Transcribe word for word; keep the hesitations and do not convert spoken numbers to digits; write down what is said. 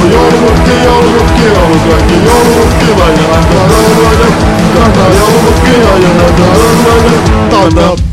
joulupukki, joulupukki, joulu kaikki joulupukki, vain antaa roidoille. Kantaa joulupukki, ajan antaa roidoille. Tanta